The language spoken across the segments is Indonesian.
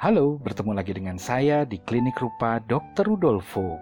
Halo, bertemu lagi dengan saya di Klinik Rupa Dr. Rudolfo.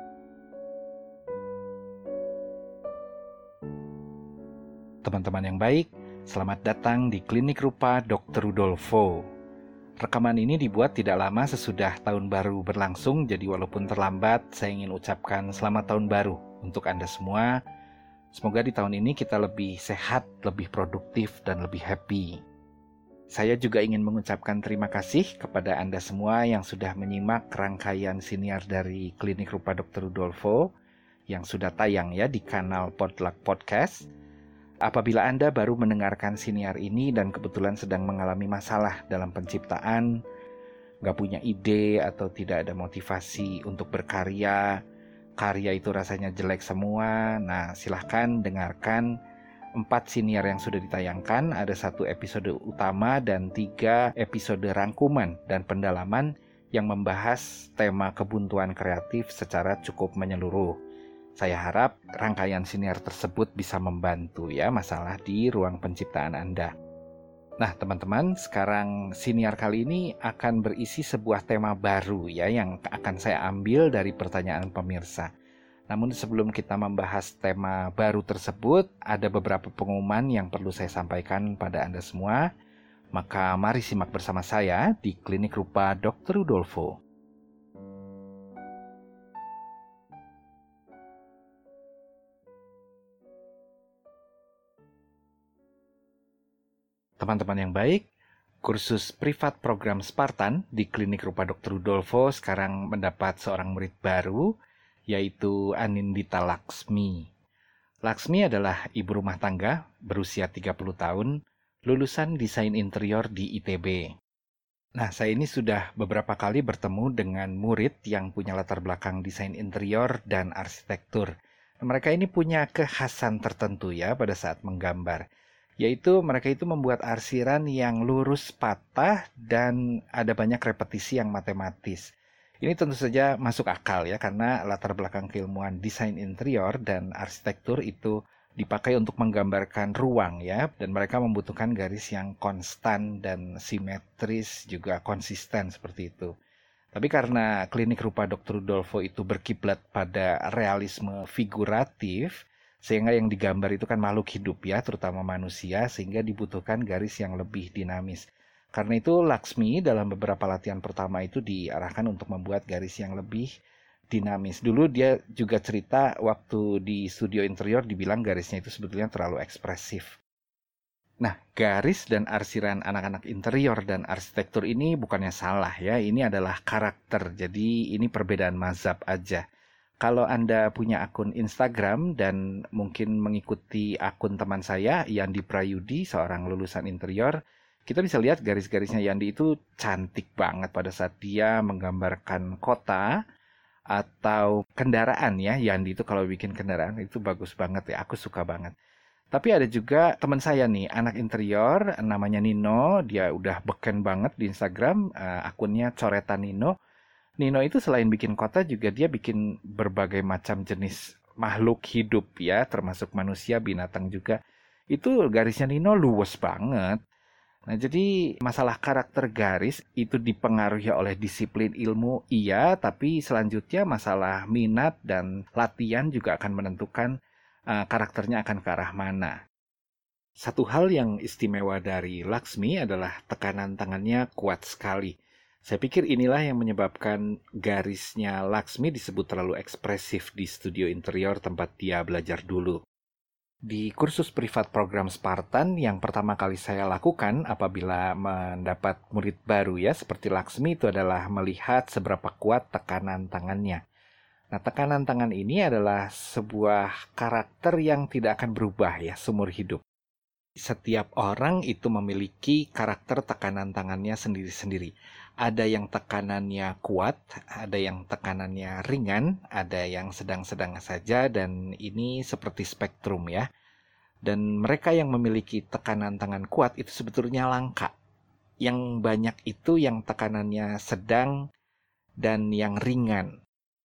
Teman-teman yang baik, selamat datang di Klinik Rupa Dr. Rudolfo. Rekaman ini dibuat tidak lama sesudah tahun baru berlangsung, jadi walaupun terlambat, saya ingin ucapkan selamat tahun baru untuk Anda semua. Semoga di tahun ini kita lebih sehat, lebih produktif, dan lebih happy. Saya juga ingin mengucapkan terima kasih kepada Anda semua yang sudah menyimak rangkaian siniar dari Klinik Rupa Dr. Rudolfo yang sudah tayang ya di kanal Potluck Podcast. Apabila Anda baru mendengarkan siniar ini dan kebetulan sedang mengalami masalah dalam penciptaan, nggak punya ide atau tidak ada motivasi untuk berkarya, karya itu rasanya jelek semua, nah silahkan dengarkan 4 siniar yang sudah ditayangkan, ada 1 episode utama dan 3 episode rangkuman dan pendalaman yang membahas tema kebuntuan kreatif secara cukup menyeluruh. Saya harap rangkaian siniar tersebut bisa membantu ya masalah di ruang penciptaan Anda. Nah teman-teman, sekarang siniar kali ini akan berisi sebuah tema baru ya yang akan saya ambil dari pertanyaan pemirsa. Namun sebelum kita membahas tema baru tersebut, ada beberapa pengumuman yang perlu saya sampaikan pada Anda semua. Maka mari simak bersama saya di Klinik Rupa Dr. Rudolfo. Teman-teman yang baik, kursus privat program Spartan di Klinik Rupa Dr. Rudolfo sekarang mendapat seorang murid baru, yaitu Anindita Laksmi. Laksmi adalah ibu rumah tangga berusia 30 tahun, lulusan desain interior di ITB. Nah, saya ini sudah beberapa kali bertemu dengan murid yang punya latar belakang desain interior dan arsitektur. Mereka ini punya kekhasan tertentu ya pada saat menggambar, yaitu mereka itu membuat arsiran yang lurus patah dan ada banyak repetisi yang matematis. Ini tentu saja masuk akal ya, karena latar belakang keilmuan desain interior dan arsitektur itu dipakai untuk menggambarkan ruang ya, dan mereka membutuhkan garis yang konstan dan simetris juga konsisten seperti itu. Tapi karena Klinik Rupa Dr. Rudolfo itu berkiblat pada realisme figuratif, sehingga yang digambar itu kan makhluk hidup ya, terutama manusia, sehingga dibutuhkan garis yang lebih dinamis. Karena itu Laksmi dalam beberapa latihan pertama itu diarahkan untuk membuat garis yang lebih dinamis. Dulu dia juga cerita waktu di studio interior dibilang garisnya itu sebetulnya terlalu ekspresif. Nah, garis dan arsiran anak-anak interior dan arsitektur ini bukannya salah ya, ini adalah karakter, jadi ini perbedaan mazhab aja. Kalau Anda punya akun Instagram dan mungkin mengikuti akun teman saya, Yandi Prayudi, seorang lulusan interior, kita bisa lihat garis-garisnya Yandi itu cantik banget pada saat dia menggambarkan kota atau kendaraan ya. Yandi itu kalau bikin kendaraan itu bagus banget ya, aku suka banget. Tapi ada juga teman saya nih, anak interior, namanya Nino, dia udah beken banget di Instagram, akunnya Coretan Nino. Nino itu selain bikin kota juga dia bikin berbagai macam jenis makhluk hidup ya, termasuk manusia, binatang juga. Itu garisnya Nino luwes banget. Nah, jadi masalah karakter garis itu dipengaruhi oleh disiplin ilmu, iya, tapi selanjutnya masalah minat dan latihan juga akan menentukan karakternya akan ke arah mana. Satu hal yang istimewa dari Laksmi adalah tekanan tangannya kuat sekali. Saya pikir inilah yang menyebabkan garisnya Laksmi disebut terlalu ekspresif di studio interior tempat dia belajar dulu. Di kursus privat program Spartan yang pertama kali saya lakukan apabila mendapat murid baru ya seperti Laksmi itu adalah melihat seberapa kuat tekanan tangannya. Nah, tekanan tangan ini adalah sebuah karakter yang tidak akan berubah ya seumur hidup. Setiap orang itu memiliki karakter tekanan tangannya sendiri-sendiri. Ada yang tekanannya kuat, ada yang tekanannya ringan, ada yang sedang-sedang saja, dan ini seperti spektrum ya. Dan mereka yang memiliki tekanan tangan kuat itu sebetulnya langka. Yang banyak itu yang tekanannya sedang dan yang ringan.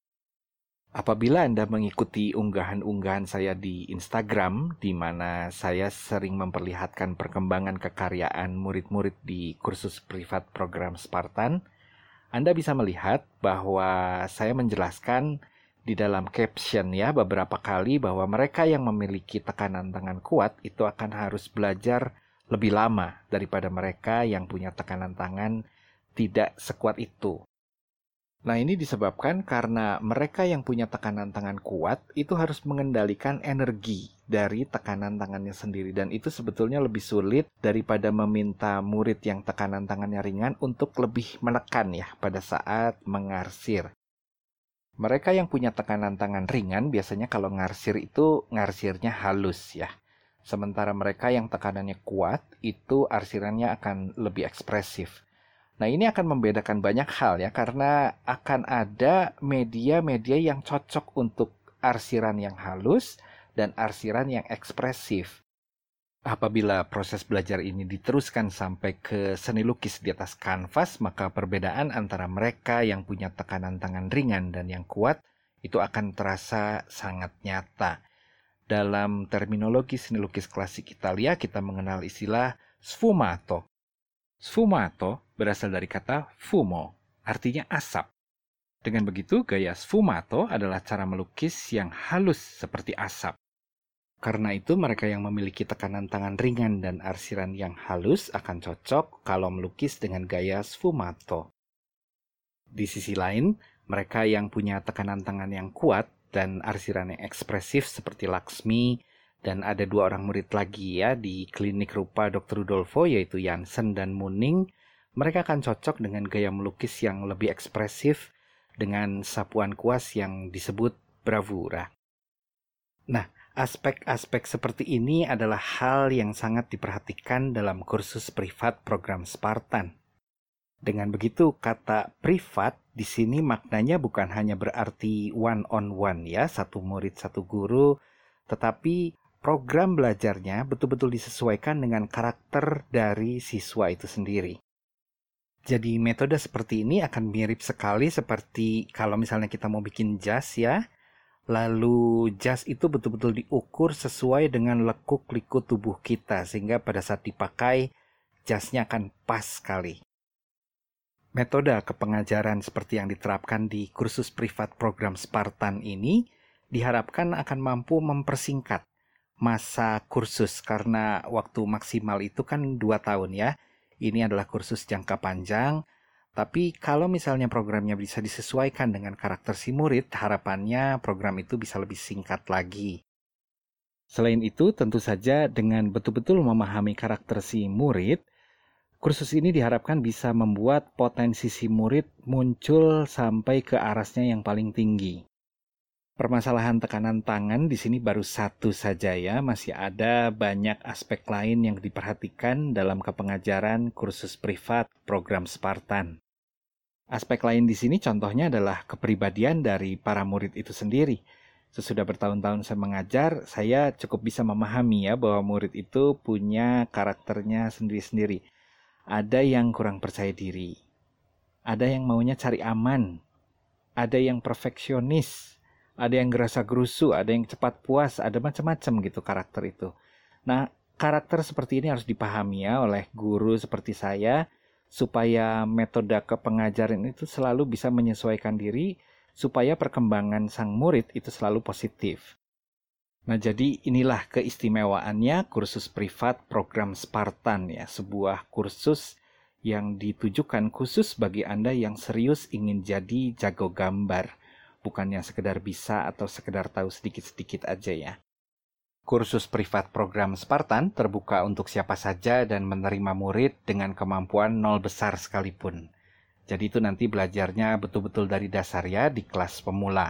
Apabila Anda mengikuti unggahan-unggahan saya di Instagram, di mana saya sering memperlihatkan perkembangan kekaryaan murid-murid di kursus privat program Spartan, Anda bisa melihat bahwa saya menjelaskan di dalam caption ya beberapa kali bahwa mereka yang memiliki tekanan tangan kuat itu akan harus belajar lebih lama daripada mereka yang punya tekanan tangan tidak sekuat itu. Nah, ini disebabkan karena mereka yang punya tekanan tangan kuat itu harus mengendalikan energi dari tekanan tangannya sendiri. Dan itu sebetulnya lebih sulit daripada meminta murid yang tekanan tangannya ringan untuk lebih menekan ya pada saat mengarsir. Mereka yang punya tekanan tangan ringan biasanya kalau ngarsir itu ngarsirnya halus ya. Sementara mereka yang tekanannya kuat itu arsirannya akan lebih ekspresif. Nah, ini akan membedakan banyak hal ya, karena akan ada media-media yang cocok untuk arsiran yang halus dan arsiran yang ekspresif. Apabila proses belajar ini diteruskan sampai ke seni lukis di atas kanvas, maka perbedaan antara mereka yang punya tekanan tangan ringan dan yang kuat itu akan terasa sangat nyata. Dalam terminologi seni lukis klasik Italia, kita mengenal istilah sfumato. Sfumato berasal dari kata fumo, artinya asap. Dengan begitu, gaya sfumato adalah cara melukis yang halus seperti asap. Karena itu, mereka yang memiliki tekanan tangan ringan dan arsiran yang halus akan cocok kalau melukis dengan gaya sfumato. Di sisi lain, mereka yang punya tekanan tangan yang kuat dan arsiran yang ekspresif seperti Laksmi, dan ada 2 orang murid lagi ya di klinik rupa Dr. Rudolfo, yaitu Jansen dan Muning. Mereka akan cocok dengan gaya melukis yang lebih ekspresif dengan sapuan kuas yang disebut bravura. Nah, aspek-aspek seperti ini adalah hal yang sangat diperhatikan dalam kursus privat program Spartan. Dengan begitu, kata privat di sini maknanya bukan hanya berarti one-on-one ya, satu murid satu guru, tetapi program belajarnya betul-betul disesuaikan dengan karakter dari siswa itu sendiri. Jadi metode seperti ini akan mirip sekali seperti kalau misalnya kita mau bikin jas ya. Lalu jas itu betul-betul diukur sesuai dengan lekuk-liku tubuh kita sehingga pada saat dipakai jasnya akan pas sekali. Metode kepengajaran seperti yang diterapkan di kursus privat program Spartan ini diharapkan akan mampu mempersingkat masa kursus karena waktu maksimal itu kan 2 tahun ya. Ini adalah kursus jangka panjang, tapi kalau misalnya programnya bisa disesuaikan dengan karakter si murid, harapannya program itu bisa lebih singkat lagi. Selain itu, tentu saja dengan betul-betul memahami karakter si murid, kursus ini diharapkan bisa membuat potensi si murid muncul sampai ke arasnya yang paling tinggi. Permasalahan tekanan tangan di sini baru satu saja ya, masih ada banyak aspek lain yang diperhatikan dalam kepengajaran kursus privat program Spartan. Aspek lain di sini contohnya adalah kepribadian dari para murid itu sendiri. Sesudah bertahun-tahun saya mengajar, saya cukup bisa memahami ya bahwa murid itu punya karakternya sendiri-sendiri. Ada yang kurang percaya diri, ada yang maunya cari aman, ada yang perfeksionis, ada yang gerasa-gerusu, ada yang cepat puas, ada macam-macam gitu karakter itu. Nah, karakter seperti ini harus dipahami ya oleh guru seperti saya, supaya metode kepengajaran itu selalu bisa menyesuaikan diri, supaya perkembangan sang murid itu selalu positif. Nah, jadi inilah keistimewaannya kursus privat program Spartan ya, sebuah kursus yang ditujukan khusus bagi Anda yang serius ingin jadi jago gambar. Bukannya sekedar bisa atau sekedar tahu sedikit-sedikit aja ya. Kursus privat program Spartan terbuka untuk siapa saja dan menerima murid dengan kemampuan 0 besar sekalipun. Jadi itu nanti belajarnya betul-betul dari dasar ya di kelas pemula.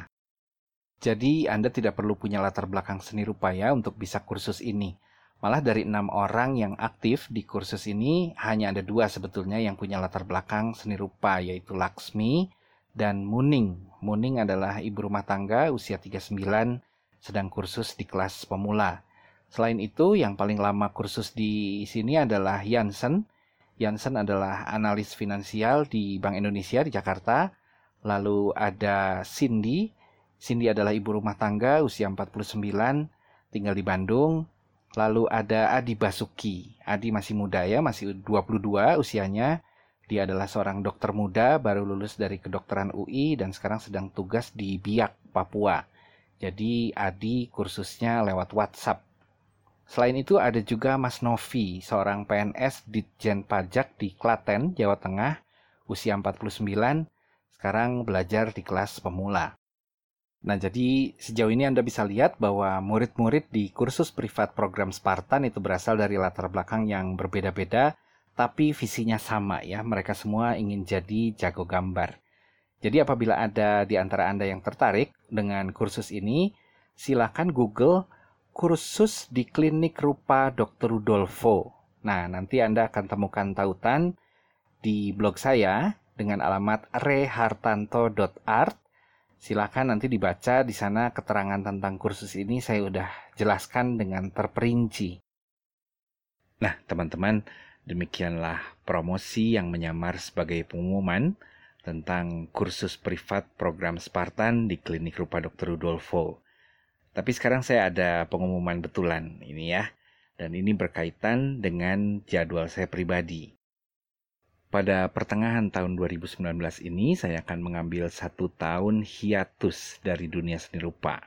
Jadi Anda tidak perlu punya latar belakang seni rupa ya untuk bisa kursus ini. Malah dari 6 orang yang aktif di kursus ini, hanya ada 2 sebetulnya yang punya latar belakang seni rupa, yaitu Laksmi dan Muning. Muning adalah ibu rumah tangga usia 39, sedang kursus di kelas pemula. Selain itu, yang paling lama kursus di sini adalah Jansen. Jansen adalah analis finansial di Bank Indonesia di Jakarta. Lalu ada Cindy. Cindy adalah ibu rumah tangga usia 49, tinggal di Bandung. Lalu ada Adi Basuki. Adi masih muda ya, masih 22 usianya. Dia adalah seorang dokter muda baru lulus dari kedokteran UI dan sekarang sedang tugas di Biak, Papua. Jadi Adi kursusnya lewat WhatsApp. Selain itu ada juga Mas Novi, seorang PNS Ditjen Pajak di Klaten, Jawa Tengah, usia 49, sekarang belajar di kelas pemula. Nah, jadi sejauh ini Anda bisa lihat bahwa murid-murid di kursus privat program Spartan itu berasal dari latar belakang yang berbeda-beda, tapi visinya sama ya, mereka semua ingin jadi jago gambar. Jadi apabila ada di antara Anda yang tertarik dengan kursus ini, silakan Google kursus di Klinik Rupa Dr. Rudolfo. Nah, nanti Anda akan temukan tautan di blog saya dengan alamat rehartanto.art. Silakan nanti dibaca di sana keterangan tentang kursus ini saya udah jelaskan dengan terperinci. Nah, teman-teman, demikianlah promosi yang menyamar sebagai pengumuman tentang kursus privat program Spartan di Klinik Rupa Dr. Rudolfo. Tapi sekarang saya ada pengumuman betulan ini ya, dan ini berkaitan dengan jadwal saya pribadi. Pada pertengahan tahun 2019 ini, saya akan mengambil 1 tahun hiatus dari dunia seni rupa.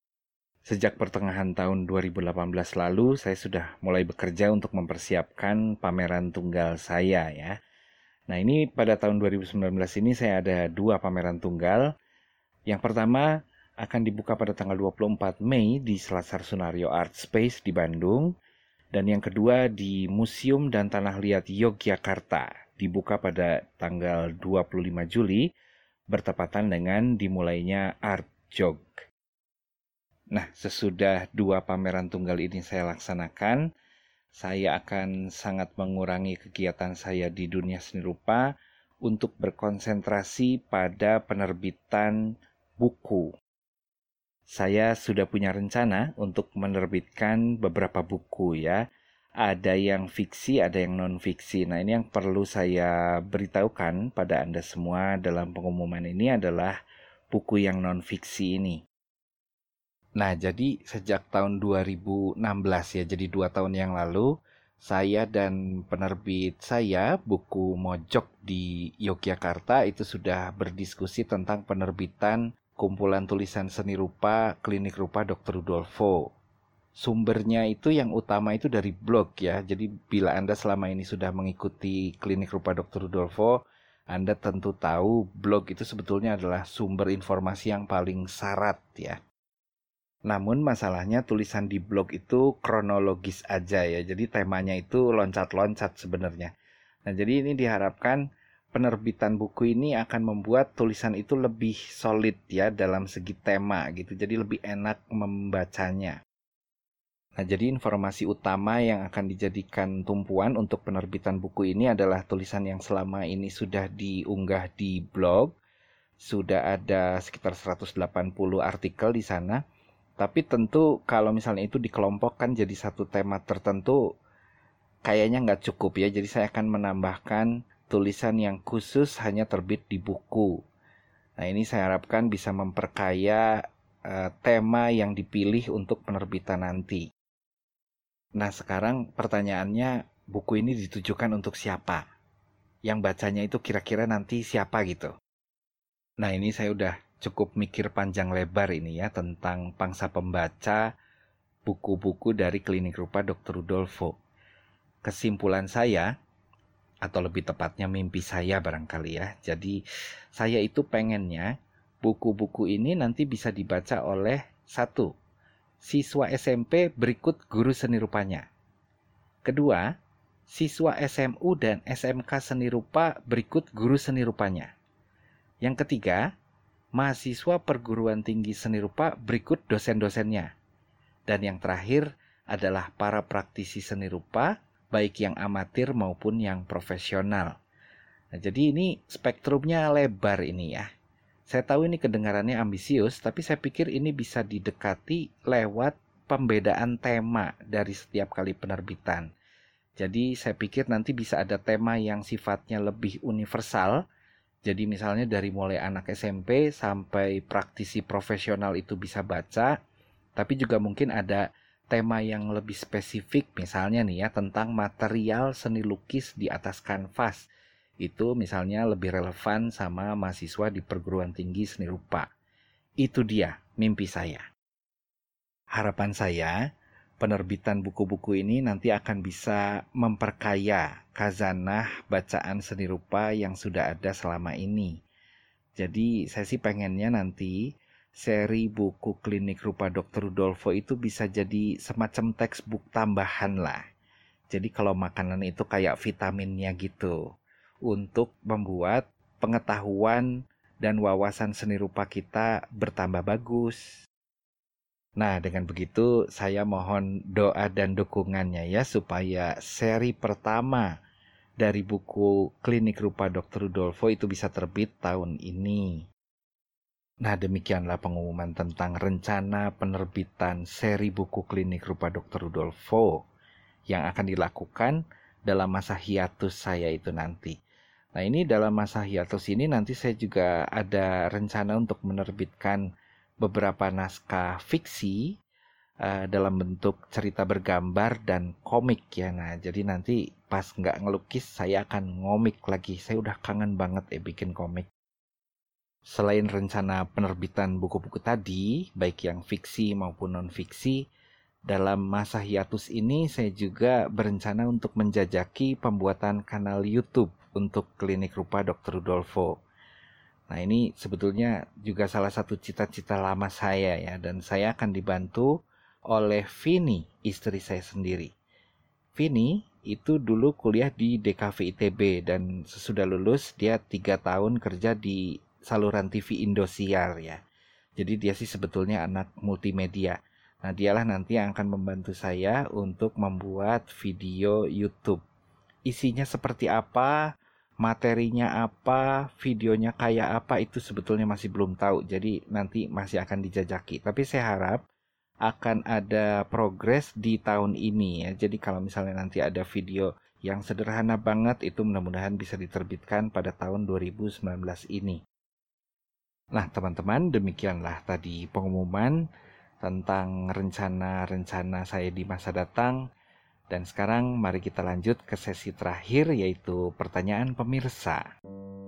Sejak pertengahan tahun 2018 lalu, saya sudah mulai bekerja untuk mempersiapkan pameran tunggal saya ya. Nah, ini pada tahun 2019 ini saya ada 2 pameran tunggal. Yang pertama akan dibuka pada tanggal 24 Mei di Selasar Sunario Art Space di Bandung. Dan yang kedua di Museum dan Tanah Liat Yogyakarta. Dibuka pada tanggal 25 Juli, bertepatan dengan dimulainya Art Jog. Nah, sesudah 2 pameran tunggal ini saya laksanakan, saya akan sangat mengurangi kegiatan saya di dunia seni rupa untuk berkonsentrasi pada penerbitan buku. Saya sudah punya rencana untuk menerbitkan beberapa buku ya. Ada yang fiksi, ada yang non-fiksi. Nah, ini yang perlu saya beritahukan pada Anda semua dalam pengumuman ini adalah buku yang non-fiksi ini. Nah, jadi sejak tahun 2016 ya, jadi 2 tahun yang lalu, saya dan penerbit saya, Buku Mojok di Yogyakarta, itu sudah berdiskusi tentang penerbitan kumpulan tulisan seni rupa Klinik Rupa Dr. Rudolfo. Sumbernya itu yang utama itu dari blog ya. Jadi bila Anda selama ini sudah mengikuti Klinik Rupa Dr. Rudolfo, Anda tentu tahu blog itu sebetulnya adalah sumber informasi yang paling syarat ya. Namun masalahnya tulisan di blog itu kronologis aja ya. Jadi temanya itu loncat-loncat sebenarnya. Nah, jadi ini diharapkan penerbitan buku ini akan membuat tulisan itu lebih solid ya dalam segi tema gitu. Jadi lebih enak membacanya. Nah, jadi informasi utama yang akan dijadikan tumpuan untuk penerbitan buku ini adalah tulisan yang selama ini sudah diunggah di blog. Sudah ada sekitar 180 artikel di sana. Tapi tentu kalau misalnya itu dikelompokkan jadi satu tema tertentu, kayaknya nggak cukup ya. Jadi saya akan menambahkan tulisan yang khusus hanya terbit di buku. Nah, ini saya harapkan bisa memperkaya tema yang dipilih untuk penerbitan nanti. Nah, sekarang pertanyaannya, buku ini ditujukan untuk siapa? Yang bacanya itu kira-kira nanti siapa gitu? Nah, ini saya udah cukup mikir panjang lebar ini ya tentang pangsa pembaca buku-buku dari Klinik Rupa Dr. Rudolfo. Kesimpulan saya, atau lebih tepatnya mimpi saya barangkali ya. Jadi, saya itu pengennya buku-buku ini nanti bisa dibaca oleh satu, siswa SMP berikut guru seni rupanya. Kedua, siswa SMU dan SMK seni rupa berikut guru seni rupanya. Yang ketiga, mahasiswa perguruan tinggi seni rupa berikut dosen-dosennya. Dan yang terakhir adalah para praktisi seni rupa, baik yang amatir maupun yang profesional. Nah, jadi ini spektrumnya lebar ini ya. Saya tahu ini kedengarannya ambisius, tapi saya pikir ini bisa didekati lewat pembedaan tema dari setiap kali penerbitan. Jadi saya pikir nanti bisa ada tema yang sifatnya lebih universal. Jadi misalnya dari mulai anak SMP sampai praktisi profesional itu bisa baca. Tapi juga mungkin ada tema yang lebih spesifik misalnya nih ya tentang material seni lukis di atas kanvas. Itu misalnya lebih relevan sama mahasiswa di perguruan tinggi seni rupa. Itu dia mimpi saya. Harapan saya, penerbitan buku-buku ini nanti akan bisa memperkaya khazanah bacaan seni rupa yang sudah ada selama ini. Jadi saya sih pengennya nanti seri buku Klinik Rupa Dr. Rudolfo itu bisa jadi semacam textbook tambahan lah. Jadi kalau makanan itu kayak vitaminnya gitu. Untuk membuat pengetahuan dan wawasan seni rupa kita bertambah bagus. Nah, dengan begitu saya mohon doa dan dukungannya ya supaya seri pertama dari buku Klinik Rupa Dr. Rudolfo itu bisa terbit tahun ini. Nah, demikianlah pengumuman tentang rencana penerbitan seri buku Klinik Rupa Dr. Rudolfo yang akan dilakukan dalam masa hiatus saya itu nanti. Nah, ini dalam masa hiatus ini nanti saya juga ada rencana untuk menerbitkan beberapa naskah fiksi dalam bentuk cerita bergambar dan komik ya. Nah, jadi nanti pas nggak ngelukis saya akan ngomik lagi. Saya udah kangen banget bikin komik. Selain rencana penerbitan buku-buku tadi, baik yang fiksi maupun non-fiksi, dalam masa hiatus ini saya juga berencana untuk menjajaki pembuatan kanal YouTube untuk Klinik Rupa Dr. Rudolfo. Nah, ini sebetulnya juga salah satu cita-cita lama saya ya, dan saya akan dibantu oleh Vini, istri saya sendiri. Vini itu dulu kuliah di DKV ITB dan sesudah lulus dia 3 tahun kerja di saluran TV Indosiar ya. Jadi dia sih sebetulnya anak multimedia. Nah, dialah nanti yang akan membantu saya untuk membuat video YouTube. Isinya seperti apa, materinya apa, videonya kayak apa itu sebetulnya masih belum tahu. Jadi nanti masih akan dijajaki. Tapi saya harap akan ada progres di tahun ini ya. Jadi kalau misalnya nanti ada video yang sederhana banget itu mudah-mudahan bisa diterbitkan pada tahun 2019 ini. Nah, teman-teman, demikianlah tadi pengumuman tentang rencana-rencana saya di masa datang. Dan sekarang mari kita lanjut ke sesi terakhir yaitu pertanyaan pemirsa.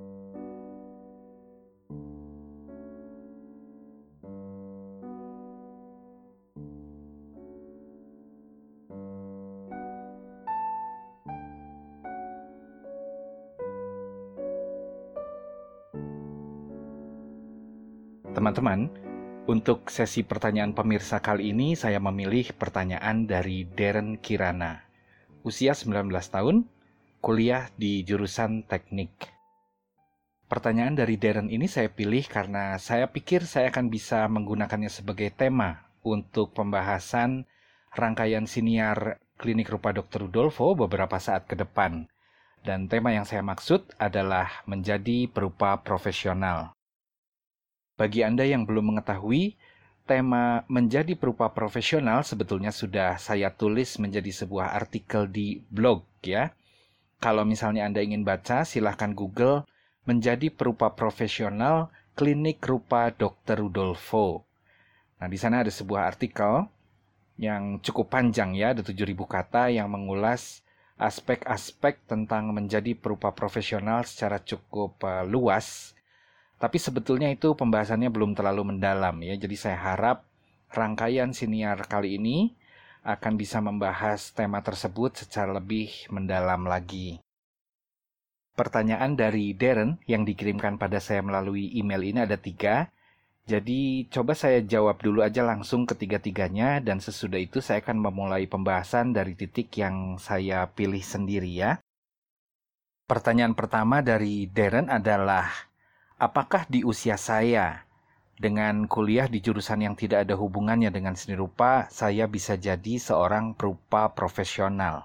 Teman-teman, untuk sesi pertanyaan pemirsa kali ini saya memilih pertanyaan dari Darren Kirana. Usia 19 tahun, kuliah di jurusan teknik. Pertanyaan dari Darren ini saya pilih karena saya pikir saya akan bisa menggunakannya sebagai tema untuk pembahasan rangkaian siniar Klinik Rupa Dr. Rudolfo beberapa saat ke depan. Dan tema yang saya maksud adalah menjadi perupa profesional. Bagi Anda yang belum mengetahui, tema menjadi perupa profesional sebetulnya sudah saya tulis menjadi sebuah artikel di blog ya. Kalau misalnya Anda ingin baca, silahkan Google menjadi perupa profesional Klinik Rupa Dr. Rudolfo. Nah, di sana ada sebuah artikel yang cukup panjang ya, ada 7.000 kata yang mengulas aspek-aspek tentang menjadi perupa profesional secara cukup luas. Tapi sebetulnya itu pembahasannya belum terlalu mendalam ya. Jadi saya harap rangkaian siniar kali ini akan bisa membahas tema tersebut secara lebih mendalam lagi. Pertanyaan dari Darren yang dikirimkan pada saya melalui email ini ada 3. Jadi coba saya jawab dulu aja langsung ketiga-tiganya dan sesudah itu saya akan memulai pembahasan dari titik yang saya pilih sendiri ya. Pertanyaan pertama dari Darren adalah, apakah di usia saya, dengan kuliah di jurusan yang tidak ada hubungannya dengan seni rupa, saya bisa jadi seorang perupa profesional?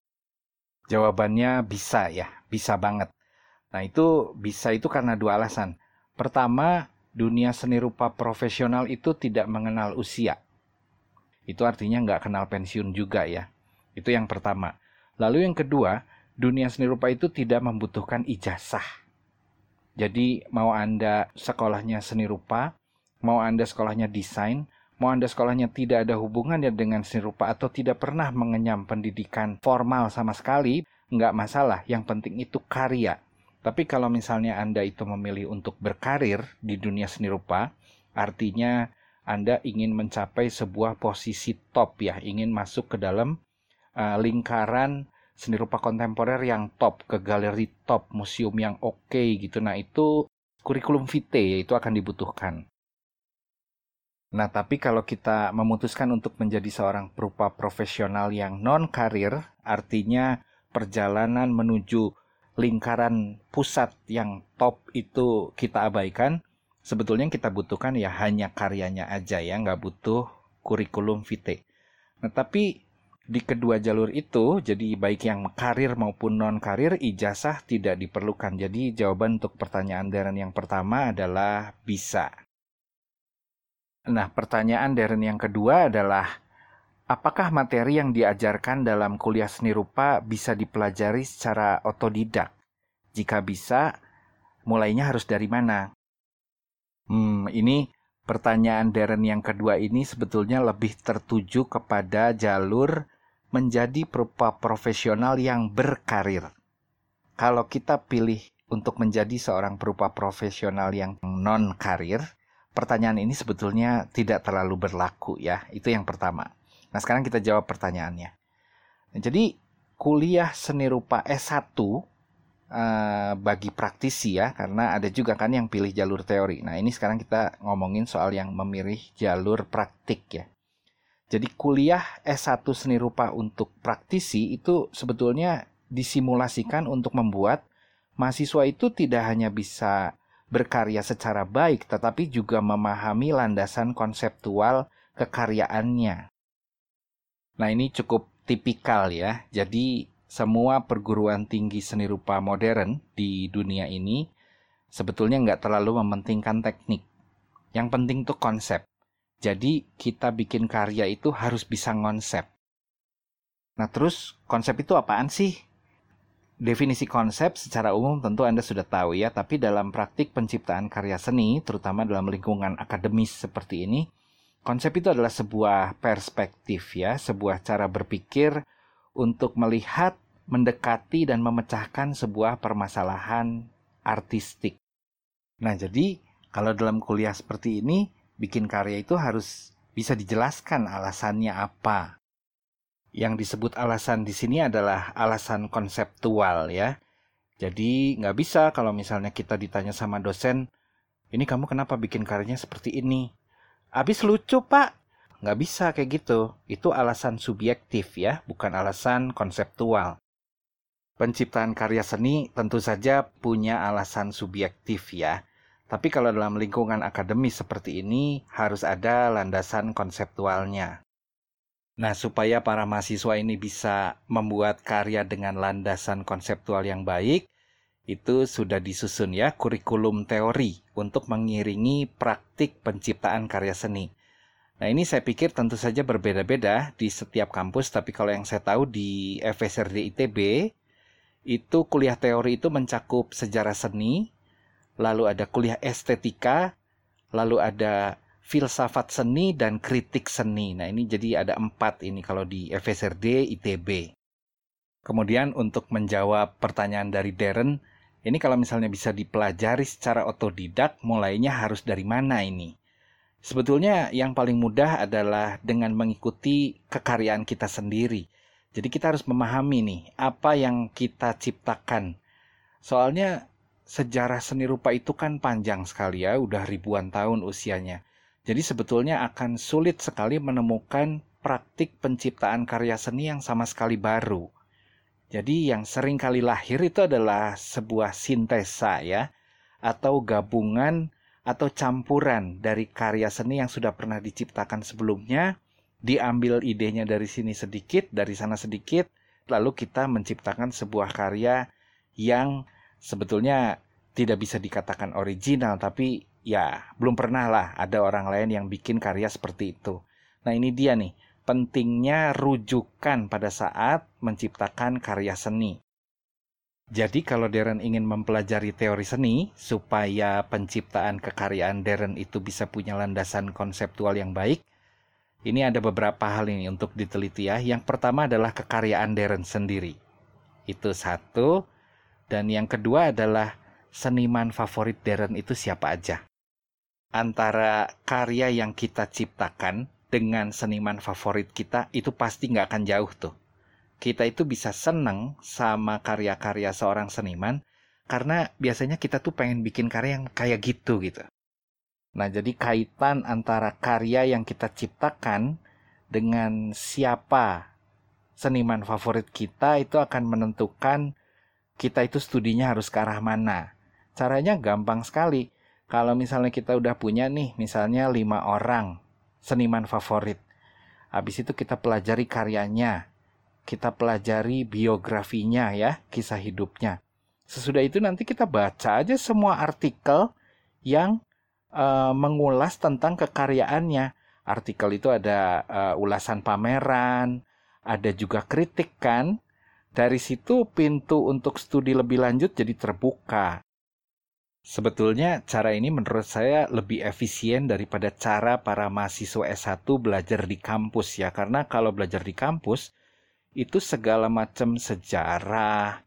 Jawabannya bisa ya, bisa banget. Nah itu bisa itu karena 2 alasan. Pertama, dunia seni rupa profesional itu tidak mengenal usia. Itu artinya nggak kenal pensiun juga ya. Itu yang pertama. Lalu yang kedua, dunia seni rupa itu tidak membutuhkan ijazah. Jadi mau Anda sekolahnya seni rupa, mau Anda sekolahnya desain, mau Anda sekolahnya tidak ada hubungannya dengan seni rupa atau tidak pernah mengenyam pendidikan formal sama sekali, nggak masalah. Yang penting itu karya. Tapi kalau misalnya Anda itu memilih untuk berkarir di dunia seni rupa, artinya Anda ingin mencapai sebuah posisi top ya, ingin masuk ke dalam lingkaran seni rupa kontemporer yang top, ke galeri top, museum yang oke gitu. Nah, itu kurikulum vitae itu akan dibutuhkan. Nah, tapi kalau kita memutuskan untuk menjadi seorang perupa profesional yang non-karir, artinya perjalanan menuju lingkaran pusat yang top itu kita abaikan, sebetulnya yang kita butuhkan ya hanya karyanya aja ya, nggak butuh kurikulum vitae. Nah, tapi di kedua jalur itu, jadi baik yang karir maupun non-karir, ijazah tidak diperlukan. Jadi jawaban untuk pertanyaan Darren yang pertama adalah bisa. Nah, pertanyaan Darren yang kedua adalah, apakah materi yang diajarkan dalam kuliah seni rupa bisa dipelajari secara otodidak? Jika bisa, mulainya harus dari mana? Ini pertanyaan Darren yang kedua ini sebetulnya lebih tertuju kepada jalur menjadi perupa profesional yang berkarir. Kalau kita pilih untuk menjadi seorang perupa profesional yang non-karir, pertanyaan ini sebetulnya tidak terlalu berlaku ya. Itu yang pertama. Nah, sekarang kita jawab pertanyaannya. Nah, jadi kuliah seni rupa S1 bagi praktisi ya, karena ada juga kan yang pilih jalur teori. Nah, ini sekarang kita ngomongin soal yang memilih jalur praktik ya. Jadi kuliah S1 seni rupa untuk praktisi itu sebetulnya disimulasikan untuk membuat mahasiswa itu tidak hanya bisa berkarya secara baik, tetapi juga memahami landasan konseptual kekaryaannya. Nah, ini cukup tipikal ya. Jadi, semua perguruan tinggi seni rupa modern di dunia ini sebetulnya nggak terlalu mementingkan teknik. Yang penting tuh konsep. Jadi, kita bikin karya itu harus bisa konsep. Nah, terus konsep itu apaan sih? Definisi konsep secara umum tentu Anda sudah tahu ya, tapi dalam praktik penciptaan karya seni, terutama dalam lingkungan akademis seperti ini, konsep itu adalah sebuah perspektif ya, sebuah cara berpikir untuk melihat, mendekati, dan memecahkan sebuah permasalahan artistik. Nah, jadi kalau dalam kuliah seperti ini, bikin karya itu harus bisa dijelaskan alasannya apa. Yang disebut alasan di sini adalah alasan konseptual ya. Jadi nggak bisa kalau misalnya kita ditanya sama dosen, ini kamu kenapa bikin karyanya seperti ini? Abis lucu pak. Nggak bisa kayak gitu. Itu alasan subjektif ya, bukan alasan konseptual. Penciptaan karya seni tentu saja punya alasan subjektif ya. Tapi kalau dalam lingkungan akademis seperti ini, harus ada landasan konseptualnya. Nah, supaya para mahasiswa ini bisa membuat karya dengan landasan konseptual yang baik, itu sudah disusun ya kurikulum teori untuk mengiringi praktik penciptaan karya seni. Nah, ini saya pikir tentu saja berbeda-beda di setiap kampus, tapi kalau yang saya tahu di FSRD ITB, itu kuliah teori itu mencakup sejarah seni, lalu ada kuliah estetika, lalu ada filsafat seni dan kritik seni. Nah, ini jadi ada 4 ini kalau di FSRD ITB. Kemudian untuk menjawab pertanyaan dari Darren, ini kalau misalnya bisa dipelajari secara otodidak, mulainya harus dari mana ini? Sebetulnya yang paling mudah adalah dengan mengikuti kekaryaan kita sendiri. Jadi kita harus memahami nih, apa yang kita ciptakan. Soalnya sejarah seni rupa itu kan panjang sekali ya, udah ribuan tahun usianya. Jadi sebetulnya akan sulit sekali menemukan praktik penciptaan karya seni yang sama sekali baru. Jadi yang sering kali lahir itu adalah sebuah sintesa ya, atau gabungan atau campuran dari karya seni yang sudah pernah diciptakan sebelumnya, diambil idenya dari sini sedikit, dari sana sedikit, lalu kita menciptakan sebuah karya yang sebetulnya tidak bisa dikatakan original, tapi ya belum pernah lah ada orang lain yang bikin karya seperti itu. Nah, ini dia nih, pentingnya rujukan pada saat menciptakan karya seni. Jadi kalau Darren ingin mempelajari teori seni, supaya penciptaan kekaryaan Darren itu bisa punya landasan konseptual yang baik, ini ada beberapa hal ini untuk diteliti ya. Yang pertama adalah kekaryaan Darren sendiri. Itu satu. Dan yang kedua adalah seniman favorit Darren itu siapa aja. Antara karya yang kita ciptakan dengan seniman favorit kita itu pasti nggak akan jauh tuh. Kita itu bisa seneng sama karya-karya seorang seniman karena biasanya kita tuh pengen bikin karya yang kayak gitu. Nah, jadi kaitan antara karya yang kita ciptakan dengan siapa seniman favorit kita itu akan menentukan kita itu studinya harus ke arah mana. Caranya gampang sekali. Kalau misalnya kita udah punya nih, misalnya 5 orang seniman favorit. Habis itu kita pelajari karyanya. Kita pelajari biografinya ya, kisah hidupnya. Sesudah itu nanti kita baca aja semua artikel yang mengulas tentang kekaryaannya. Artikel itu ada ulasan pameran, ada juga kritik kan. Dari situ pintu untuk studi lebih lanjut jadi terbuka. Sebetulnya cara ini menurut saya lebih efisien daripada cara para mahasiswa S1 belajar di kampus ya. Karena kalau belajar di kampus, itu segala macam sejarah,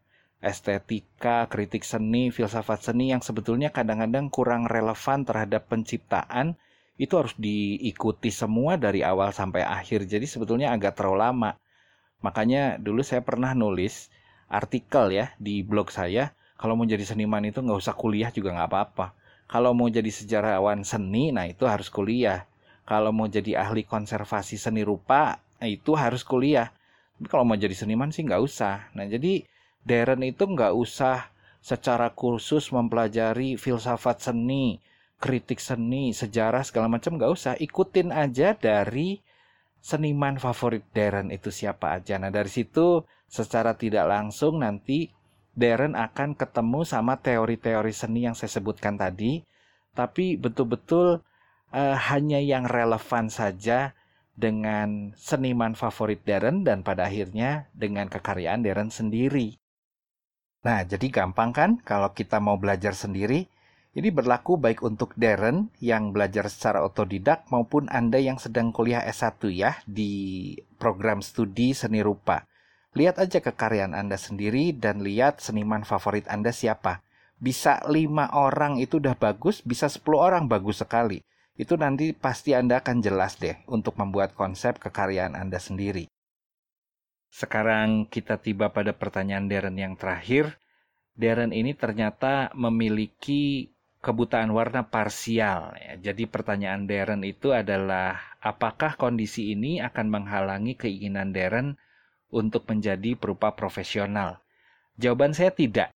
estetika, kritik seni, filsafat seni yang sebetulnya kadang-kadang kurang relevan terhadap penciptaan, itu harus diikuti semua dari awal sampai akhir. Jadi sebetulnya agak terlalu lama. Makanya dulu saya pernah nulis artikel ya di blog saya, kalau mau jadi seniman itu nggak usah kuliah juga nggak apa-apa. Kalau mau jadi sejarawan seni, nah itu harus kuliah. Kalau mau jadi ahli konservasi seni rupa, nah itu harus kuliah. Tapi kalau mau jadi seniman sih nggak usah. Nah jadi Darren itu nggak usah secara kursus mempelajari filsafat seni, kritik seni, sejarah segala macam nggak usah. Ikutin aja dari seniman favorit Darren itu siapa aja. Nah dari situ secara tidak langsung nanti Darren akan ketemu sama teori-teori seni yang saya sebutkan tadi, tapi betul-betul hanya yang relevan saja dengan seniman favorit Darren dan pada akhirnya dengan kekaryaan Darren sendiri. Nah jadi gampang kan kalau kita mau belajar sendiri. Ini berlaku baik untuk Darren yang belajar secara otodidak maupun Anda yang sedang kuliah S1 ya di program studi seni rupa. Lihat aja kekaryaan Anda sendiri dan lihat seniman favorit Anda siapa. Bisa 5 orang itu udah bagus, bisa 10 orang bagus sekali. Itu nanti pasti Anda akan jelas deh untuk membuat konsep kekaryaan Anda sendiri. Sekarang kita tiba pada pertanyaan Darren yang terakhir. Darren ini ternyata memiliki kebutaan warna parsial. Ya. Jadi pertanyaan Darren itu adalah apakah kondisi ini akan menghalangi keinginan Darren untuk menjadi perupa profesional? Jawaban saya tidak.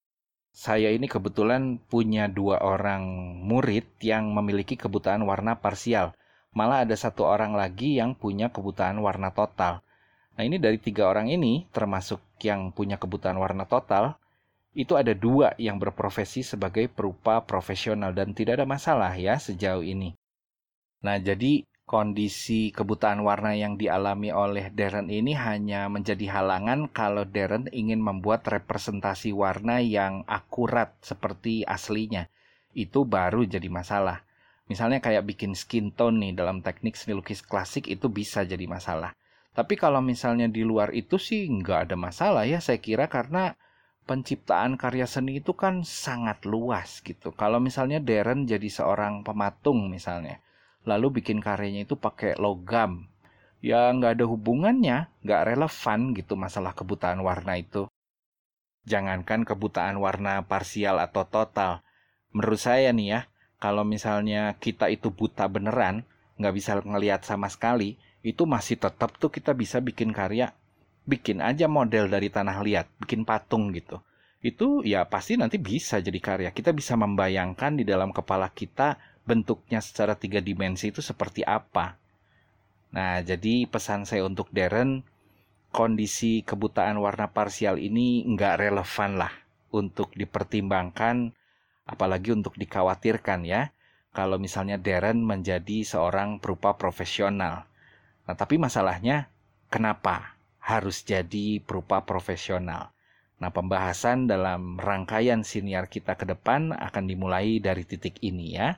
Saya ini kebetulan punya 2 orang murid yang memiliki kebutaan warna parsial. Malah ada 1 orang lagi yang punya kebutaan warna total. Nah ini dari 3 orang ini, termasuk yang punya kebutaan warna total, itu ada 2 yang berprofesi sebagai perupa profesional dan tidak ada masalah ya sejauh ini. Nah, jadi kondisi kebutaan warna yang dialami oleh Darren ini hanya menjadi halangan kalau Darren ingin membuat representasi warna yang akurat seperti aslinya. Itu baru jadi masalah. Misalnya kayak bikin skin tone nih dalam teknik seni lukis klasik itu bisa jadi masalah. Tapi kalau misalnya di luar itu sih nggak ada masalah ya saya kira karena penciptaan karya seni itu kan sangat luas gitu. Kalau misalnya Darren jadi seorang pematung misalnya, lalu bikin karyanya itu pakai logam, ya nggak ada hubungannya, nggak relevan gitu masalah kebutaan warna itu. Jangankan kebutaan warna parsial atau total. Menurut saya nih ya, kalau misalnya kita itu buta beneran, nggak bisa ngelihat sama sekali, itu masih tetap tuh kita bisa bikin karya. Bikin aja model dari tanah liat, bikin patung gitu. Itu ya pasti nanti bisa jadi karya. Kita bisa membayangkan di dalam kepala kita bentuknya secara 3 dimensi itu seperti apa. Nah, jadi pesan saya untuk Darren, kondisi kebutaan warna parsial ini nggak relevan lah untuk dipertimbangkan, apalagi untuk dikhawatirkan ya. Kalau misalnya Darren menjadi seorang perupa profesional. Nah, tapi masalahnya kenapa harus jadi perupa profesional? Nah, pembahasan dalam rangkaian siniar kita ke depan akan dimulai dari titik ini ya.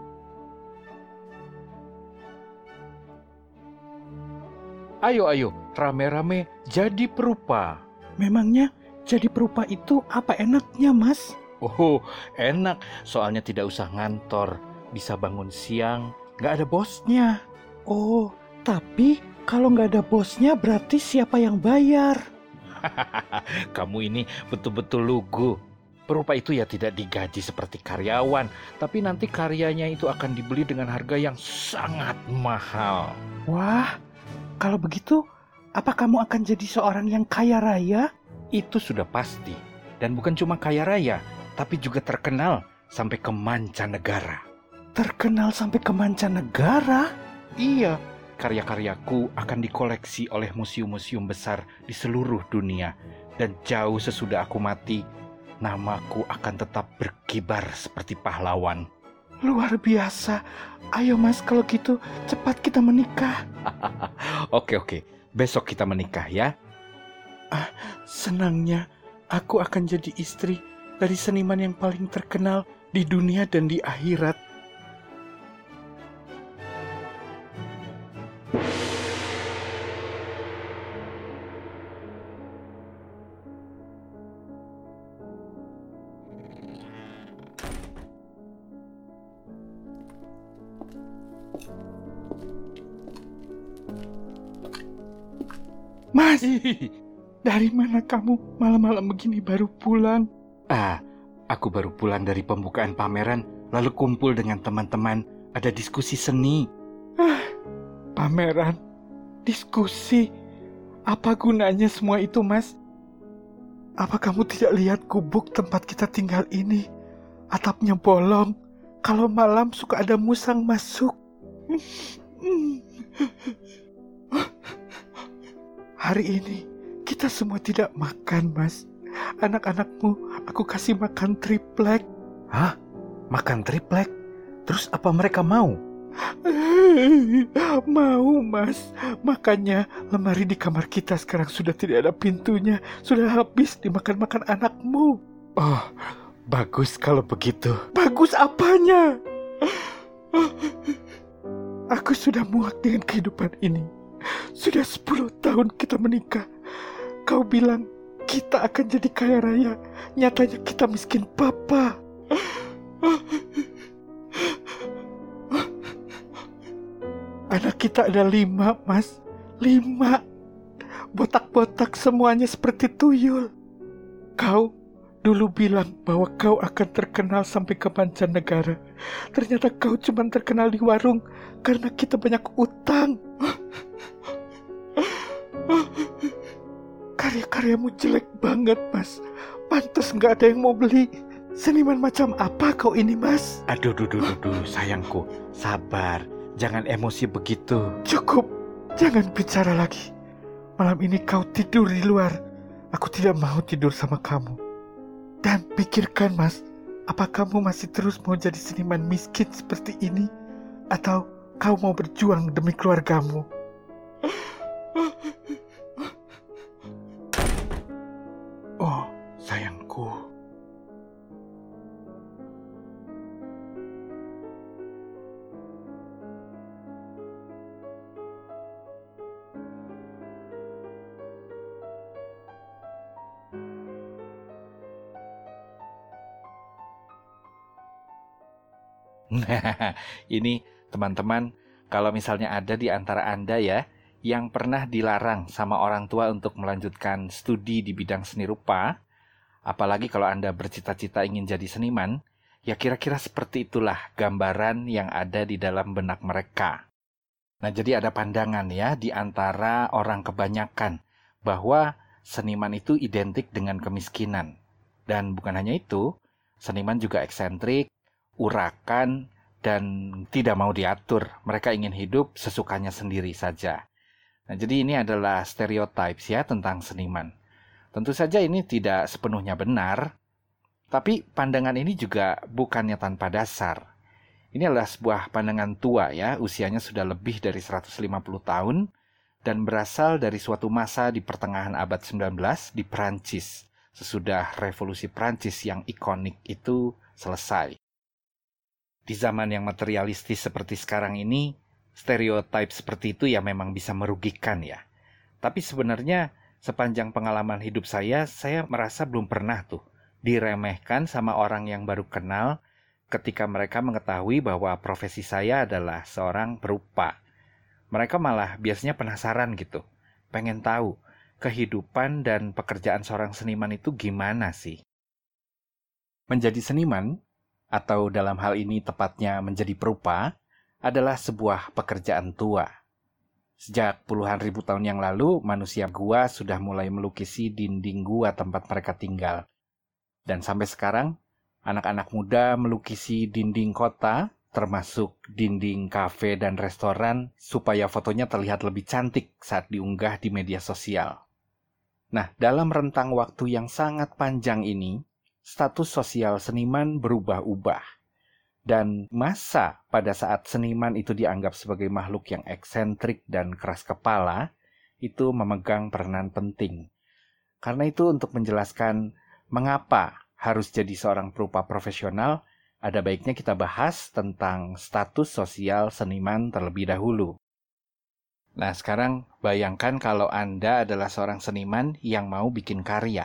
Ayo, rame-rame jadi perupa. Memangnya jadi perupa itu apa enaknya, Mas? Oh, enak. Soalnya tidak usah ngantor. Bisa bangun siang, nggak ada bosnya. Oh, tapi kalau nggak ada bosnya berarti siapa yang bayar? Kamu ini betul-betul lugu. Perupa itu ya tidak digaji seperti karyawan, tapi nanti karyanya itu akan dibeli dengan harga yang sangat mahal. Wah, kalau begitu, apa kamu akan jadi seorang yang kaya raya? Itu sudah pasti. Dan bukan cuma kaya raya, tapi juga terkenal sampai ke mancanegara. Terkenal sampai ke mancanegara? Iya, karya-karyaku akan dikoleksi oleh museum-museum besar di seluruh dunia. Dan jauh sesudah aku mati, namaku akan tetap berkibar seperti pahlawan. Luar biasa. Ayo Mas, kalau gitu cepat kita menikah. Oke, besok kita menikah ya. Senangnya aku akan jadi istri dari seniman yang paling terkenal di dunia dan di akhirat. Mas, dari mana kamu malam-malam begini baru pulang? Aku baru pulang dari pembukaan pameran, lalu kumpul dengan teman-teman, ada diskusi seni. Pameran, diskusi, apa gunanya semua itu, Mas? Apa kamu tidak lihat gubuk tempat kita tinggal ini? Atapnya bolong, kalau malam suka ada musang masuk. Hari ini kita semua tidak makan, Mas. Anak-anakmu aku kasih makan triplek. Hah? Makan triplek? Terus apa mereka mau? Mau, Mas. Makanya lemari di kamar kita sekarang sudah tidak ada pintunya. Sudah habis dimakan-makan anakmu. Oh, bagus kalau begitu. Bagus apanya? Aku sudah muak dengan kehidupan ini. Sudah 10 tahun kita menikah. Kau bilang kita akan jadi kaya raya. Nyatanya kita miskin papa. Anak kita ada 5, Mas. 5. Botak-botak semuanya seperti tuyul. Kau dulu bilang bahwa kau akan terkenal sampai ke mancanegara. Ternyata kau cuma terkenal di warung karena kita banyak utang. Karya-karyamu jelek banget, Mas. Pantas nggak ada yang mau beli. Seniman macam apa kau ini, Mas? Aduh, sayangku. Sabar, jangan emosi begitu. Cukup, jangan bicara lagi. Malam ini kau tidur di luar. Aku tidak mau tidur sama kamu. Dan pikirkan, Mas, apa kamu masih terus mau jadi seniman miskin seperti ini? Atau kau mau berjuang demi keluargamu? Oh, sayangku. Nah, ini teman-teman, kalau misalnya ada di antara Anda ya, yang pernah dilarang sama orang tua untuk melanjutkan studi di bidang seni rupa, apalagi kalau Anda bercita-cita ingin jadi seniman, ya kira-kira seperti itulah gambaran yang ada di dalam benak mereka. Nah, jadi ada pandangan ya di antara orang kebanyakan bahwa seniman itu identik dengan kemiskinan. Dan bukan hanya itu, seniman juga eksentrik, urakan, dan tidak mau diatur. Mereka ingin hidup sesukanya sendiri saja. Nah, jadi ini adalah stereotypes ya tentang seniman. Tentu saja ini tidak sepenuhnya benar, tapi pandangan ini juga bukannya tanpa dasar. Ini adalah sebuah pandangan tua ya, usianya sudah lebih dari 150 tahun, dan berasal dari suatu masa di pertengahan abad 19 di Prancis, sesudah revolusi Prancis yang ikonik itu selesai. Di zaman yang materialistis seperti sekarang ini, stereotip seperti itu ya memang bisa merugikan ya. Tapi sebenarnya sepanjang pengalaman hidup saya merasa belum pernah tuh diremehkan sama orang yang baru kenal ketika mereka mengetahui bahwa profesi saya adalah seorang perupa. Mereka malah biasanya penasaran gitu, pengen tahu kehidupan dan pekerjaan seorang seniman itu gimana sih. Menjadi seniman, atau dalam hal ini tepatnya menjadi perupa, adalah sebuah pekerjaan tua. Sejak puluhan ribu tahun yang lalu, manusia gua sudah mulai melukisi dinding gua tempat mereka tinggal. Dan sampai sekarang, anak-anak muda melukisi dinding kota, termasuk dinding kafe dan restoran, supaya fotonya terlihat lebih cantik saat diunggah di media sosial. Nah, dalam rentang waktu yang sangat panjang ini, status sosial seniman berubah-ubah. Dan masa pada saat seniman itu dianggap sebagai makhluk yang eksentrik dan keras kepala, itu memegang peranan penting. Karena itu untuk menjelaskan mengapa harus jadi seorang perupa profesional, ada baiknya kita bahas tentang status sosial seniman terlebih dahulu. Nah, sekarang bayangkan kalau Anda adalah seorang seniman yang mau bikin karya.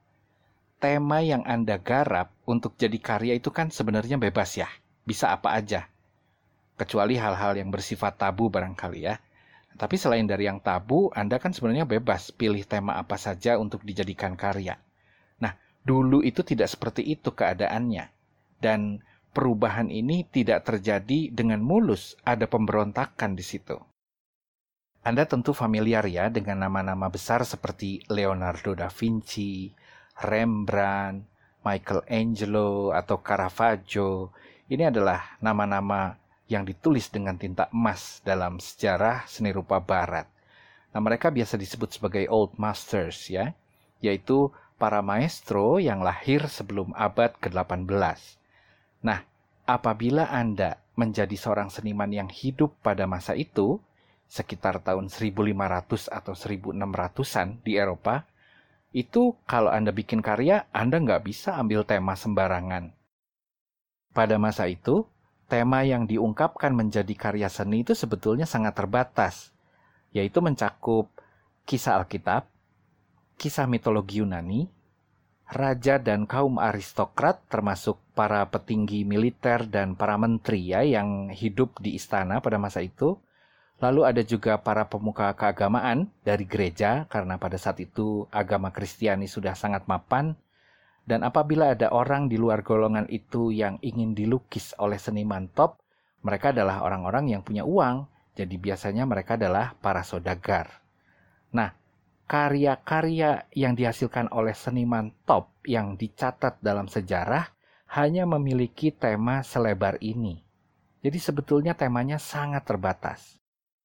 Tema yang Anda garap untuk jadi karya itu kan sebenarnya bebas ya, bisa apa aja. Kecuali hal-hal yang bersifat tabu barangkali ya. Tapi selain dari yang tabu, Anda kan sebenarnya bebas pilih tema apa saja untuk dijadikan karya. Nah, dulu itu tidak seperti itu keadaannya. Dan perubahan ini tidak terjadi dengan mulus, ada pemberontakan di situ. Anda tentu familiar ya dengan nama-nama besar seperti Leonardo da Vinci, Rembrandt, Michelangelo, atau Caravaggio. Ini adalah nama-nama yang ditulis dengan tinta emas dalam sejarah seni rupa barat. Nah, mereka biasa disebut sebagai Old Masters ya, yaitu para maestro yang lahir sebelum abad ke-18. Nah, apabila Anda menjadi seorang seniman yang hidup pada masa itu, sekitar tahun 1500 atau 1600-an di Eropa, itu kalau Anda bikin karya, Anda nggak bisa ambil tema sembarangan. Pada masa itu, tema yang diungkapkan menjadi karya seni itu sebetulnya sangat terbatas, yaitu mencakup kisah Alkitab, kisah mitologi Yunani, raja dan kaum aristokrat termasuk para petinggi militer dan para menteri ya yang hidup di istana pada masa itu. Lalu ada juga para pemuka keagamaan dari gereja karena pada saat itu agama Kristiani sudah sangat mapan. Dan apabila ada orang di luar golongan itu yang ingin dilukis oleh seniman top, mereka adalah orang-orang yang punya uang. Jadi biasanya mereka adalah para saudagar. Nah, karya-karya yang dihasilkan oleh seniman top yang dicatat dalam sejarah hanya memiliki tema selebar ini. Jadi sebetulnya temanya sangat terbatas.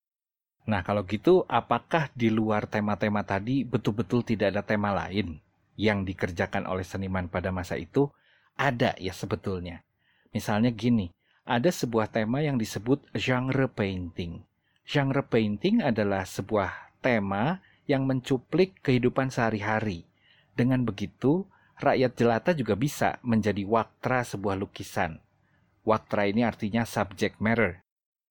Nah, kalau gitu apakah di luar tema-tema tadi betul-betul tidak ada tema lain yang dikerjakan oleh seniman pada masa itu? Ada ya sebetulnya. Misalnya gini, ada sebuah tema yang disebut genre painting. Genre painting adalah sebuah tema yang mencuplik kehidupan sehari-hari. Dengan begitu, rakyat jelata juga bisa menjadi waktra sebuah lukisan. Waktra ini artinya subject matter.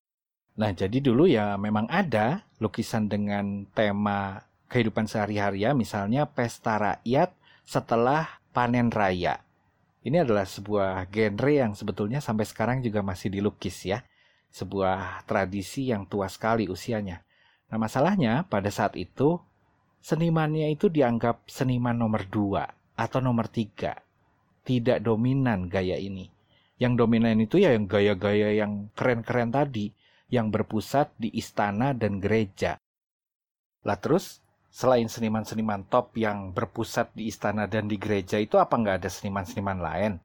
Nah, jadi dulu ya memang ada lukisan dengan tema kehidupan sehari-hari ya, misalnya pesta rakyat setelah panen raya. Ini adalah sebuah genre yang sebetulnya sampai sekarang juga masih dilukis ya. Sebuah tradisi yang tua sekali usianya. Nah, masalahnya pada saat itu senimannya itu dianggap seniman nomor 2 atau nomor 3. Tidak dominan gaya ini. Yang dominan itu ya yang gaya-gaya yang keren-keren tadi, yang berpusat di istana dan gereja. Lah terus, selain seniman-seniman top yang berpusat di istana dan di gereja itu apa nggak ada seniman-seniman lain?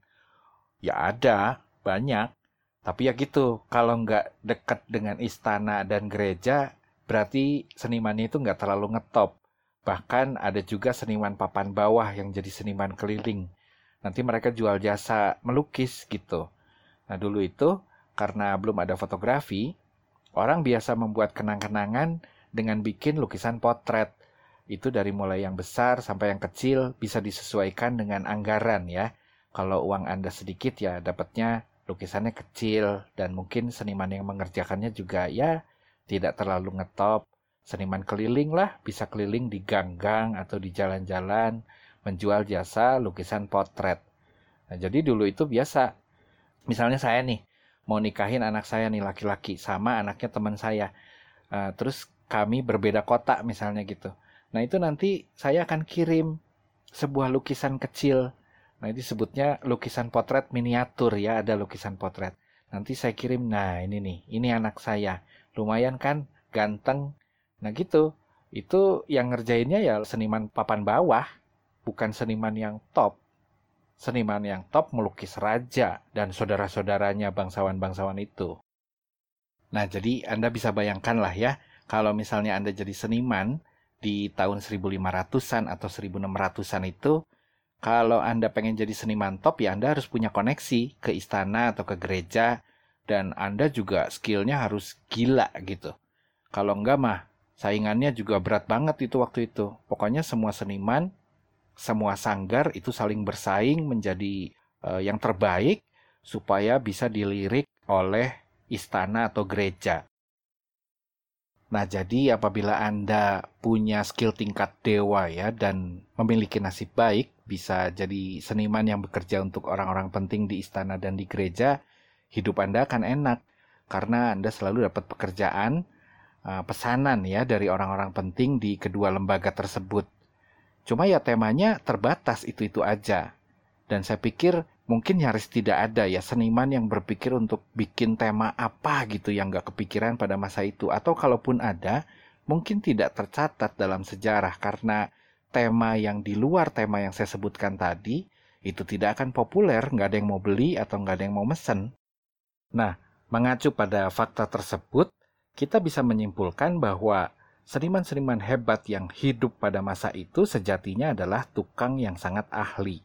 Ya ada, banyak. Tapi ya gitu, kalau nggak dekat dengan istana dan gereja, berarti senimannya itu nggak terlalu ngetop. Bahkan ada juga seniman papan bawah yang jadi seniman keliling. Nanti mereka jual jasa melukis gitu. Nah dulu itu, karena belum ada fotografi, orang biasa membuat kenang-kenangan dengan bikin lukisan potret. Itu dari mulai yang besar sampai yang kecil bisa disesuaikan dengan anggaran ya. Kalau uang Anda sedikit ya dapatnya lukisannya kecil dan mungkin seniman yang mengerjakannya juga ya tidak terlalu ngetop. Seniman keliling lah, bisa keliling di gang-gang atau di jalan-jalan, menjual jasa lukisan potret. Nah, jadi dulu itu biasa. Misalnya saya nih, mau nikahin anak saya nih laki-laki, sama anaknya teman saya. Terus kami berbeda kota misalnya gitu. Nah itu nanti saya akan kirim sebuah lukisan kecil. Nah itu sebutnya lukisan potret miniatur ya, ada lukisan potret. Nanti saya kirim, nah ini nih, ini anak saya. Lumayan kan, ganteng. Nah gitu, itu yang ngerjainnya ya seniman papan bawah, bukan seniman yang top. Seniman yang top melukis raja dan saudara-saudaranya bangsawan-bangsawan itu. Nah jadi Anda bisa bayangkan lah ya, kalau misalnya Anda jadi seniman di tahun 1500-an atau 1600-an itu, kalau Anda pengen jadi seniman top ya Anda harus punya koneksi ke istana atau ke gereja, dan Anda juga skillnya harus gila gitu. Kalau enggak mah, saingannya juga berat banget itu waktu itu. Pokoknya semua seniman, semua sanggar itu saling bersaing menjadi yang terbaik supaya bisa dilirik oleh istana atau gereja. Nah, jadi apabila Anda punya skill tingkat dewa ya dan memiliki nasib baik, bisa jadi seniman yang bekerja untuk orang-orang penting di istana dan di gereja, hidup Anda akan enak karena Anda selalu dapat pekerjaan, pesanan ya dari orang-orang penting di kedua lembaga tersebut. Cuma ya temanya terbatas itu-itu aja. Dan saya pikir mungkin nyaris tidak ada ya seniman yang berpikir untuk bikin tema apa gitu yang gak kepikiran pada masa itu. Atau kalaupun ada, mungkin tidak tercatat dalam sejarah karena tema yang di luar tema yang saya sebutkan tadi, itu tidak akan populer, gak ada yang mau beli atau gak ada yang mau mesen. Nah, mengacu pada fakta tersebut, kita bisa menyimpulkan bahwa seniman-seniman hebat yang hidup pada masa itu sejatinya adalah tukang yang sangat ahli.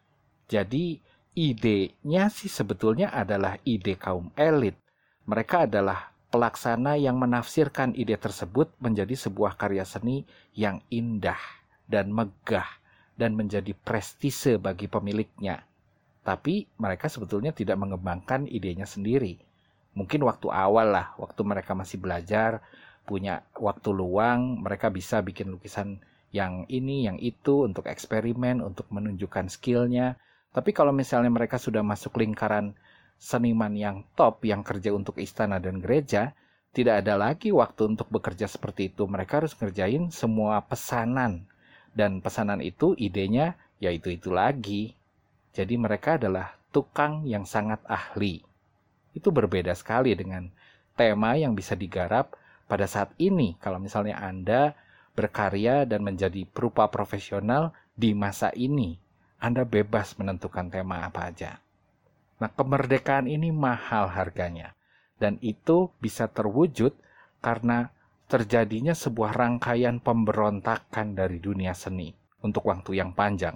Jadi idenya sih sebetulnya adalah ide kaum elit. Mereka adalah pelaksana yang menafsirkan ide tersebut menjadi sebuah karya seni yang indah dan megah dan menjadi prestise bagi pemiliknya. Tapi mereka sebetulnya tidak mengembangkan idenya sendiri. Mungkin waktu awal lah, waktu mereka masih belajar, punya waktu luang, mereka bisa bikin lukisan yang ini, yang itu, untuk eksperimen, untuk menunjukkan skillnya. Tapi kalau misalnya mereka sudah masuk lingkaran seniman yang top, yang kerja untuk istana dan gereja, tidak ada lagi waktu untuk bekerja seperti itu. Mereka harus ngerjain semua pesanan. Dan pesanan itu idenya ya itu lagi. Jadi mereka adalah tukang yang sangat ahli. Itu berbeda sekali dengan tema yang bisa digarap pada saat ini. Kalau misalnya Anda berkarya dan menjadi perupa profesional di masa ini, Anda bebas menentukan tema apa aja. Nah, kemerdekaan ini mahal harganya. Dan itu bisa terwujud karena terjadinya sebuah rangkaian pemberontakan dari dunia seni untuk waktu yang panjang.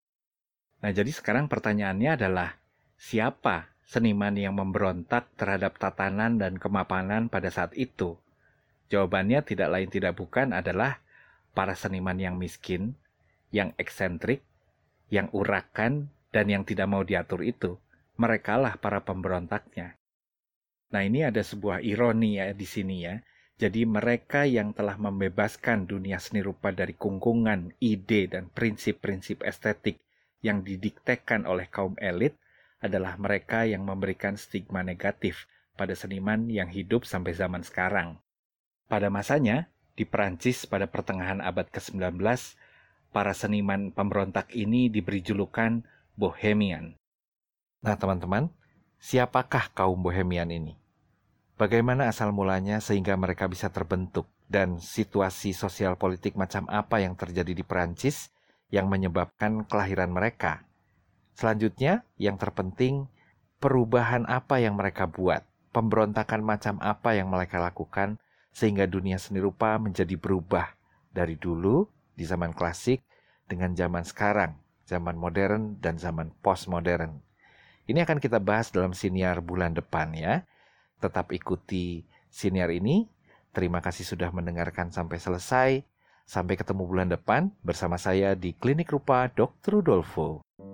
Nah, jadi sekarang pertanyaannya adalah, siapa seniman yang memberontak terhadap tatanan dan kemapanan pada saat itu? Jawabannya tidak lain tidak bukan adalah para seniman yang miskin, yang eksentrik, yang urakan, dan yang tidak mau diatur itu. Merekalah para pemberontaknya. Nah, ini ada sebuah ironi ya di sini ya. Jadi mereka yang telah membebaskan dunia seni rupa dari kungkungan, ide, dan prinsip-prinsip estetik yang didiktekan oleh kaum elit adalah mereka yang memberikan stigma negatif pada seniman yang hidup sampai zaman sekarang. Pada masanya, di Perancis pada pertengahan abad ke-19, para seniman pemberontak ini diberi julukan Bohemian. Nah teman-teman, siapakah kaum Bohemian ini? Bagaimana asal mulanya sehingga mereka bisa terbentuk? Dan situasi sosial politik macam apa yang terjadi di Perancis yang menyebabkan kelahiran mereka? Selanjutnya, yang terpenting, perubahan apa yang mereka buat? Pemberontakan macam apa yang mereka lakukan sehingga dunia seni rupa menjadi berubah dari dulu di zaman klasik dengan zaman sekarang, zaman modern dan zaman postmodern. Ini akan kita bahas dalam siniar bulan depan ya. Tetap ikuti siniar ini. Terima kasih sudah mendengarkan sampai selesai. Sampai ketemu bulan depan bersama saya di Klinik Rupa Dr. Rudolfo.